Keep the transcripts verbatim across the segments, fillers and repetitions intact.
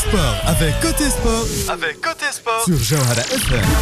sport avec Côté Sport. Avec Côté Sport sur Jawhara اف ام.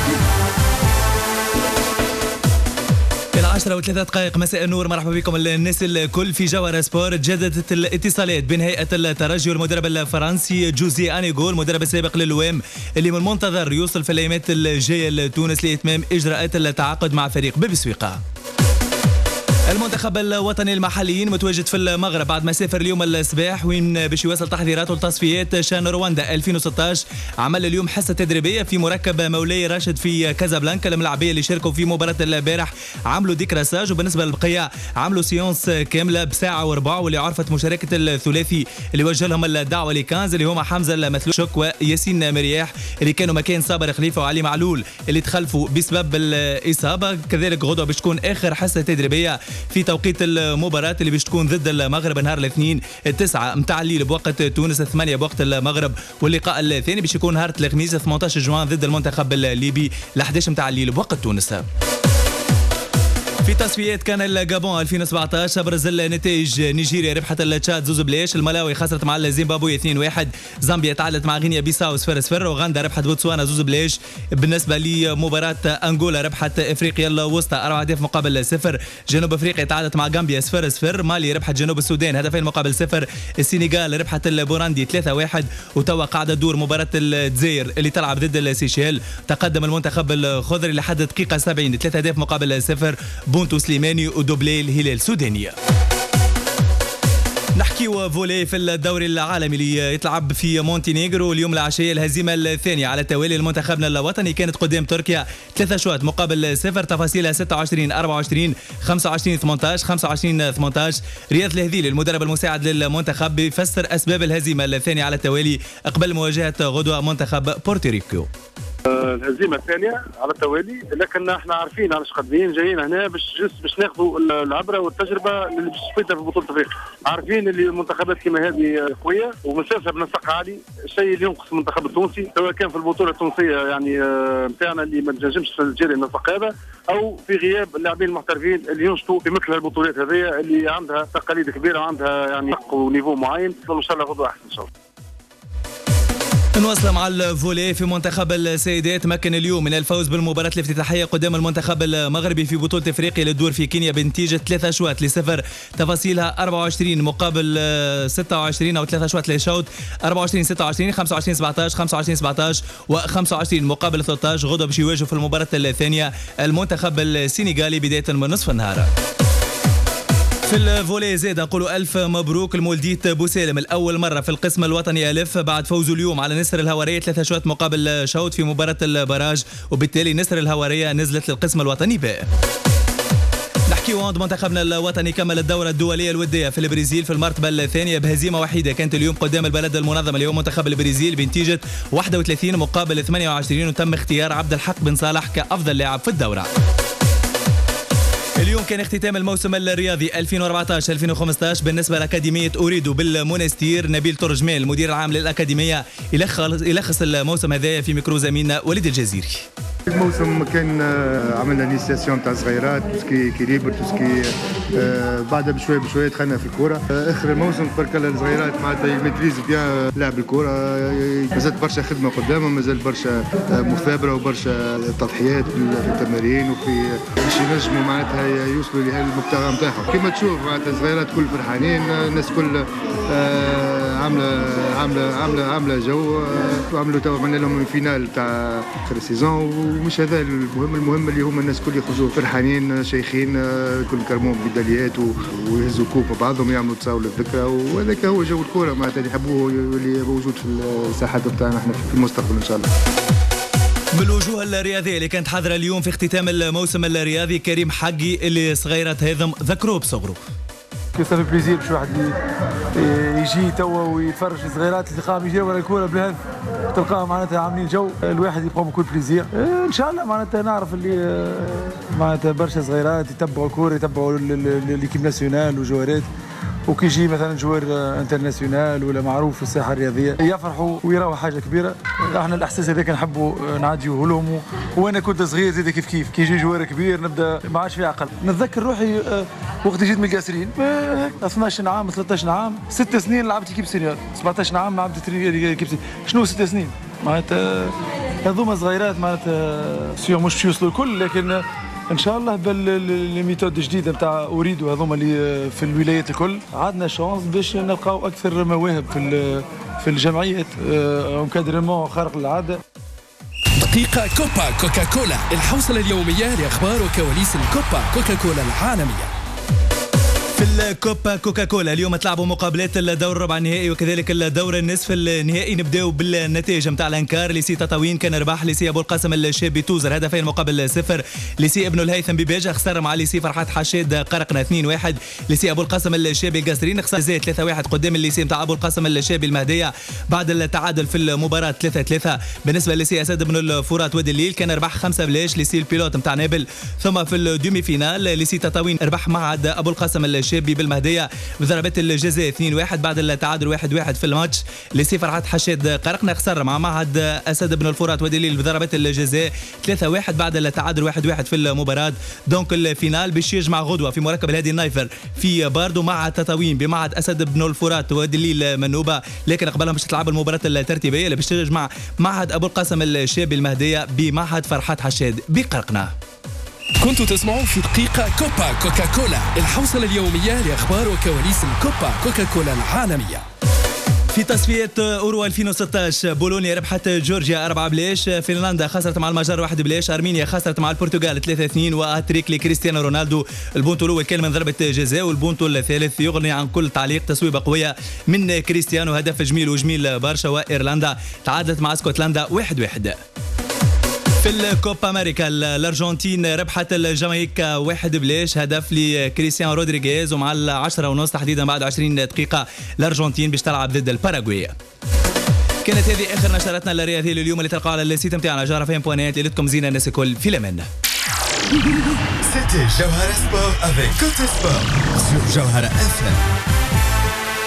العاشرة وثلاثة دقائق مساء النور، مرحبا بكم الناس الكل في جوهرة سبور. جددت الاتصالات بين هيئة الترجي والمدرب الفرنسي جوزي أنيغول المدرب السابق للوام، اللي من المنتظر يوصل في الأيامات الجاية لتونس لإتمام إجراءات التعاقد مع فريق بيبي سويقة. المنتخب الوطني المحليين متواجد في المغرب بعد ما سافر اليوم الصباح وين باش يواصل تحضيراته لتصفيات شان رواندا ألفين وستة عشر. عمل اليوم حصه تدريبيه في مركب مولاي راشد في كازابلانكا. الملاعبيه اللي شاركوا في مباراه البارح عملوا ديكراساج، وبالنسبه للبقيه عملوا سيونس كامله بساعه وربع، واللي عرفت مشاركه الثلاثي اللي وجه لهم الدعوه لكانز اللي هما حمزه المثلوشك وياسين مرياح اللي كانوا مكان صابر خليفه وعلي معلول اللي تخلفوا بسبب الاصابه. كذلك غدوه باش تكون اخر حصه تدريبيه في توقيت المباراة اللي باش تكون ضد المغرب نهار الاثنين التسعة متاع الليل بوقت تونس، الثمانية بوقت المغرب، واللقاء الثاني باش يكون نهار الخميس ثمانية عشر جوان ضد المنتخب الليبي الحداش متاع الليل بوقت تونس. في تصفيات كان الجابون ألفين وسبعة عشر ابرز النتائج: نيجيريا ربحت التشاد زوز بلاش، الملاوي خسرت مع الزيمبابوي اثنين واحد، زامبيا تعادلت مع غينيا بيساو صفر صفر، اوغندا ربحت بوتسوانا زوز بلاش. بالنسبه لمباراه انغولا ربحت افريقيا الوسطى أربعة أهداف مقابل صفر، جنوب افريقيا تعادلت مع غامبيا صفر صفر، مالي ربحت جنوب السودان هدفين مقابل صفر، السنغال ربحت البوراندي ثلاثة واحد، وتوا قاعده تدور مباراه الجزائر اللي تلعب ضد السيشيل. تقدم المنتخب الخضري لحد دقيقه سبعين ثلاثة أهداف مقابل صفر، بونتو سليماني ودوبلي الهلال السوداني. نحكيو فولي في الدوري العالمي اللي يتلعب في مونتينيغرو. اليوم العشية الهزيمة الثانية على التوالي لمنتخبنا الوطني كانت قدام تركيا ثلاثة شوط مقابل صفر. تفاصيلها ستة وعشرين أربعة وعشرين خمسة وعشرين ثمانية عشر خمسة وعشرين ثمانية عشر. رياض الهذيلي المدرب المساعد للمنتخب بيفسر أسباب الهزيمة الثانية على التوالي قبل مواجهة غدوة منتخب بورتوريكو. الهزيمه الثانيه على التوالي، لكن احنا عارفين علاش قادمين جايين هنا باش باش ناخذوا العبره والتجربه اللي باش تفيدنا في بطوله افريقيا. عارفين اللي المنتخبات كما هذه قويه ومسافه بنسق عالي، الشيء اللي ينقص المنتخب التونسي سواء كان في البطوله التونسيه يعني نتاعنا اللي ما تنجمش تجري النسق هذا، او في غياب اللاعبين المحترفين اللي ينشطوا في مثل البطولات هذه اللي عندها تقاليد كبيره وعندها يعني ونيفو معين. ان شاء الله غدوه احسن ان شاء الله. نواصل مع الفولي في منتخب السيدات. تمكن اليوم من الفوز بالمباراة الافتتاحية قدام المنتخب المغربي في بطولة افريقيا للدور في كينيا بنتيجة ثلاثة اشواط لصفر. تفاصيلها أربعة وعشرين مقابل ستة وعشرين او ثلاثة اشواط لشوط، أربعة وعشرين ستة وعشرين خمسة وعشرين سبعة عشر خمسة وعشرين سبعة عشر وخمسة وعشرين مقابل ثلاثة عشر. غدوة باش يواجهوا في المباراة الثانية المنتخب السنغالي بداية من نصف النهار. في الفولي زاد نقولوا ألف مبروك لمولديت بوسالم، الأول مرة في القسم الوطني ألف بعد فوزه اليوم على نسر الهوارية ثلاثة شوط مقابل شوط في مباراة البراج، وبالتالي نسر الهوارية نزلت للقسم الوطني باء. نحكيو عند منتخبنا الوطني كمل الدورة الدولية الودية في البرازيل في المرتبة الثانية بهزيمة وحيدة كانت اليوم قدام البلد المنظمة اللي هو منتخب البرازيل بنتيجة واحد وثلاثين مقابل ثمانية وعشرين، وتم اختيار عبد الحق بن صالح كأفضل لاعب في الدورة. اليوم كان اختتام الموسم الرياضي ألفين وأربعة عشر ألفين وخمسة عشر بالنسبة لأكاديمية أوريدو بالمونستير. نبيل ترجمان المدير العام للأكاديمية يلخص الموسم هذايا في ميكرو زميلنا وليد الجزيري. الموسم كان عملنا انيسياسيون تاع صغيرات توسكي كيليبر توسكي بعدها بشويه بشويه دخلنا في الكوره. اخر الموسم تبارك الله الصغيرات معناتها يميتريز بيان لعب الكوره، مازال برشا خدمه قدامهم، مازال برشا مثابره وبرشا تضحيات في التمارين وفي باش ينجموا معناتها يوصلوا للمبتغى نتاعهم. كما تشوف معناتها الصغيرات كل فرحانين، الناس كل عامله عامله عامله عامله جو، وعملوا تو عملنا لهم فينال تاع اخر السيزون، ومش هذا المهم. المهم اللي هما الناس كل يخرجوا فرحانين شيخين، كل كرموهم بداليات ويهزوا كوب بعضهم يعملوا تصاول الذكرى، وهذاك هو جو الكوره معناتها اللي يحبوه واللي موجود في الساحات نتاعنا احنا في المستقبل ان شاء الله. من الوجوه الرياضيه اللي كانت حاضره اليوم في اختتام الموسم الرياضي كريم حقي اللي صغيره هضم ذكروه بصغره. كيف بليزير باش واحد يجي توا ويتفرج في الصغيرات اللي تلقاهم يجروا ورا الكوره بالهذ، تلقاهم معناتها عاملين جو، الواحد يبقى بكل بليزير. ان شاء الله معناتها نعرف اللي معناتها برشا صغيرات يتبعوا الكوره، يتبعوا ليكيب ناسيونال وجوارات، وكي يجي مثلا جوار انترناسيونال ولا معروف في الساحه الرياضيه يفرحوا ويراوا حاجه كبيره. احنا الاحساس هذاك نحبوا نعديوه لهم، وانا كنت صغير زيد كيف كيف كي يجي جوار كبير نبدا ما عادش في عقل. نتذكر روحي وقت جيت من القاسرين اثناش عام ثلاثطاش عام ست سنين لعبت كيب سينيور، سبعطاش عام لعبت كيب سينيور. شنو ست سنين معناتها هذوما صغيرات معناتها سيو مش يوصلوا الكل، لكن ان شاء الله بالميثود الجديده نتاع اريدو هذوما اللي في الولايات الكل عندنا شانس باش نلقاو اكثر مواهب في في الجمعيات انكادرمون خارق للعاده. دقيقة كوبا كوكا كولا، الحوصلة اليومية لأخبار وكواليس الكوبا كوكا كولا العالمية. في الكوبا كوكا كولا اليوم تلعبوا مقابلات الدور الربع النهائي وكذلك الدور النصف النهائي. نبداو بالنتائج نتاع الانكار. ليسي تطاوين كان ربح ليسي ابو القاسم الشابي توزر هدفين مقابل صفر. ليسي ابن الهيثم بباجة خسر مع ليسي فرحات حشاد قرقنا اثنين واحد. ليسي ابو القاسم الشابي القاسرين خسر زي ثلاثة واحد قدام الليسي نتاع ابو القاسم الشابي المهديه بعد التعادل في المباراه ثلاثة ثلاثة. بالنسبه لليسي اسد بن الفرات وادي الليل كان ربح خمسة بلاش ليسي البيلوت نتاع نابل. ثم في الدومي فينال ليسي تطاوين ربح معهد ابو القاسم الشابي بالمهديه بضربات الجزاء اثنين واحد بعد التعادل واحد واحد في الماتش. ليسي فرحات حشاد قرقنا خسر مع معهد اسد بن الفرات وادي الليل بضربات الجزاء ثلاثة واحد بعد التعادل واحد واحد في المباراه. دونك الفينال باش يجمع غدوه في مركب الهادي النايفر في باردو مع تطاوين بمعهد اسد بن الفرات وادي الليل منوبه، لكن قبلهم باش تلعب المباراه الترتيبيه اللي باش تجمع معهد ابو القاسم الشابي المهديه بمعهد فرحات حشاد بقرقنا. كنتوا تسمعوا في دقيقة كوبا كوكا كولا، الحوصلة اليومية لأخبار وكواليس الكوبا كوكا كولا العالمية. في تصفيات اورو ألفين وستة عشر بولونيا ربحت جورجيا أربعة بلاش، فنلندا خسرت مع المجر واحد بلاش، ارمينيا خسرت مع البرتغال ثلاثة اثنين، واتريك لكريستيانو رونالدو. البونتو الاول كان من ضربه جزاء والبونتو الثالث يغني عن كل تعليق، تصويبه قويه من كريستيانو، هدف جميل وجميل برشا. وايرلندا تعادلت مع اسكتلندا واحد واحد. في الكوبا امريكا الارجنتين ربحت الجامايكا واحد بلاش، هدف لكريستيان رودريغيز، ومع العشرة ونص تحديدا بعد عشرين دقيقة الارجنتين باش تلعب ضد الباراغواي. كانت هذه اخر نشرتنا الرياضيه لليوم اللي تلقاها على السيت نتاعنا جوهرة فين بوانات. ليلتكم زينه الناس الكل في الامان. C'était Jawhara Sport avec Côté Sport sur Jawhara F M.